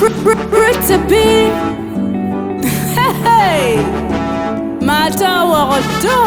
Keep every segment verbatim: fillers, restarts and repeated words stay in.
Recipe. Hey, Mata Waroto.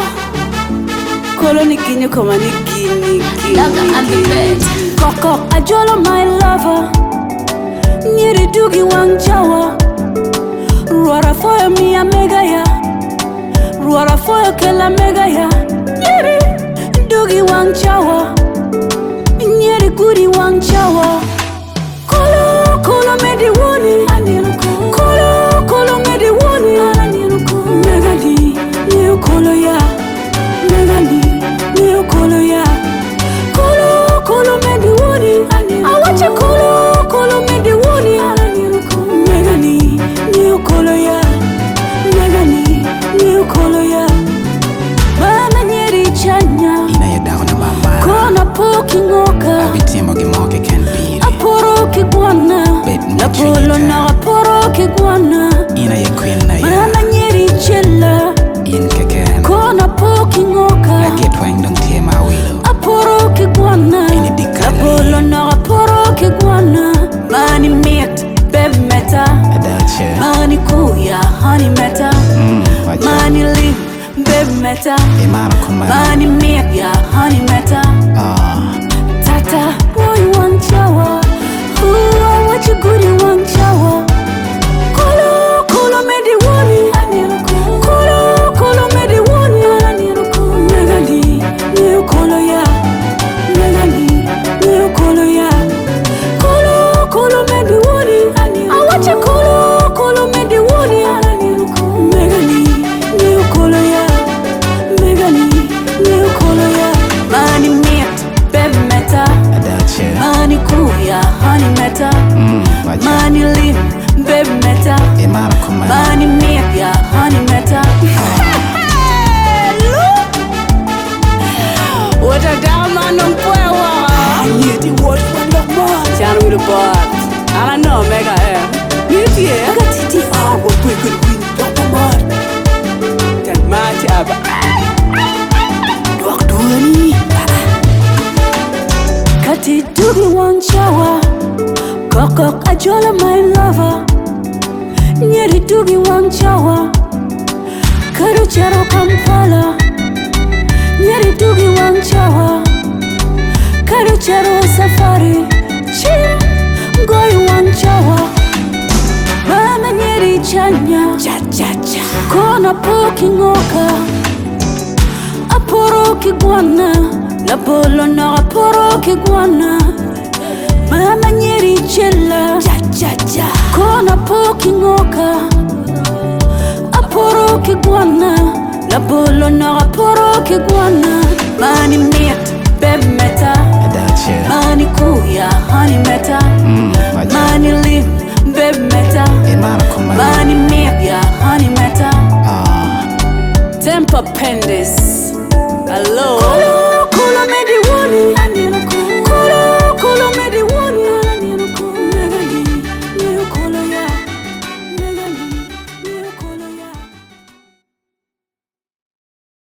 Colony Guinea, come on, Guinea. Laga and the bed. Coco, I jolo my lover. Nyeri dugi wang jawa. Ruara foya mi a mega ya. Ruara foya kela mega ya. Nyeri dugi wang jawa. Nyeri gudi wang jawa. Kolo, kolo medi woni. Kolo, kolo medi woni. Mega di, niyo kolo ya. Mega di, niyo kolo ya. Kolo, kolo medi woni. Awache kolo, kolo medi woni. Mega di, niyo kolo ya. Mega di, niyo kolo ya. Mama nyeri chanya. Ina ya daw na mama. Kona poki ngoka. Abitimo gimoke can be. Aporo kiguana. Napolo na aporo kiguana. Ina ya queen na ya. Mama nyeri chela. In keken. Kona poki ngoka. La get wang dong tema wilo. Aporo kiguana. Ini dikali. Napolo na aporo kiguana. Mani miet, baby meta. Adache. Mani kuya, honey meta. Mm, wacha. Mani lip, baby meta. Imana kumana. Mani miet, ya honey meta. Ah. Tata, boy one chawa. Ooh, I want you good in one chawa. Kolo, kolo medi woni. Kolo, kolo medi woni. Mega di, niyo kolo ya. Mega di, niyo kolo ya. Kolo, kolo medi woni. Awache kolo, kolo medi woni. Mega di, niyo kolo ya. Mega di, niyo kolo ya. Mani miet, baby meta. Adache. Mani kuya, honey meta. Mm, wacha. Mani lip, baby meta. Imana kumana. Mani miet, ya honey meta. What a damn man on power. Yeah, the world one of mine. Chan with the bot. I don't know, mega air. Meet here. I got T T. Ah, what we could win, don't come on. That match up. Dwak duani. Kati dugi wang chawa. Kokok ajola my lover. Nyeri dugi wang chawa. Karu chero Kampala. Nyeri dugi wang chawa. Karu chero safari. Chim goi wang chawa. Mama nyeri chanya. Cha cha cha. Kona poki ngoka. Aporo kiguana. Napolo na aporo kiguana. Mama nyeri chela. Cha cha cha. Kona poki ngoka. Aporo kiguana. Napolo na aporo kiguana. Mani miet, baby meta. Adache. Mani kuya, honey meta. Mm, wacha. Mani lip, baby meta. Imana kumana. Mani miet, ya honey meta. Ah. Temper pendis. Hello.